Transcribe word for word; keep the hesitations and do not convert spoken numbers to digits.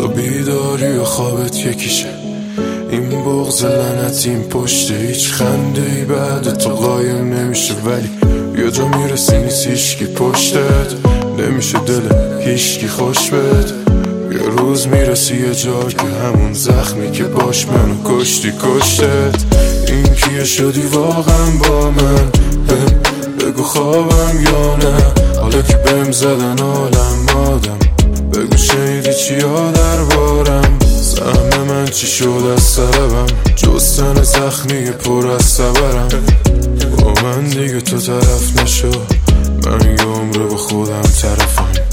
تا بیداری و خوابت یکیشه. این بغض لعنتی این پشت هیچ خنده ای بعد تو قایم نمیشه، ولی یه جا میرسی نیست هیچکی پشتت، نمیشه دل هیچکی خوش بهت. یه روز میرسی یه جا که همون زخمی که باش منو کشتی کشتت. این کیه شدی واقعا با من؟ بگو خوابم یا نه؟ حالا که بهم زدن عالم آدم، بگو شنیدی چیا دربارم؟ سهم من چی شد از سببم؟ جز تن زخمی پر از صبرم. با من دیگه تو طرف نشو، من یه عمره با خودم طرفم.